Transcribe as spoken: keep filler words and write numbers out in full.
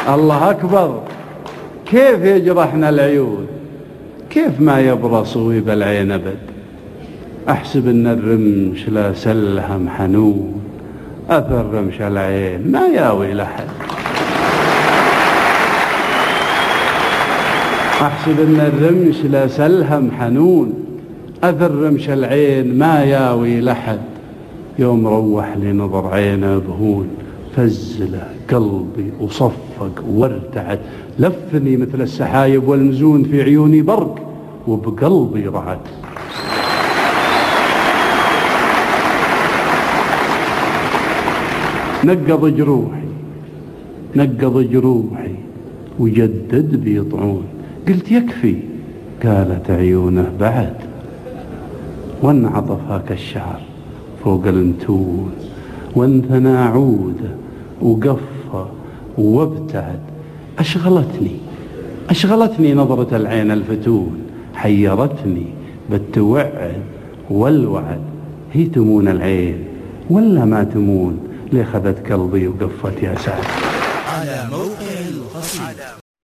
الله أكبر. كيف يجرحنا العيون، كيف ما يبرص ويب العين أبد. أحسب أن الرمش لا سلهم حنون، أثر رمش العين ما ياوي لحد. أحسب أن الرمش لا سلهم حنون، أثر رمش العين ما ياوي لحد. يوم روح لي نظر عينه بهون، فزله قلبي وصفق وارتعد. لفني مثل السحايب والمزون، في عيوني برق وبقلبي رعد. نقض جروحي نقض جروحي وجدد بيطعون. قلت يكفي، قالت عيونه بعد. وانعطف هاك الشعر فوق الانتون، وانثنى عوده وقفى وابتعد. أشغلتني أشغلتني نظرة العين الفتون، حيرتني بالتوعد والوعد. هي تمون العين ولا ما تمون، ليه خذت قلبي وقفت يا سعد. على موقع القصيدة.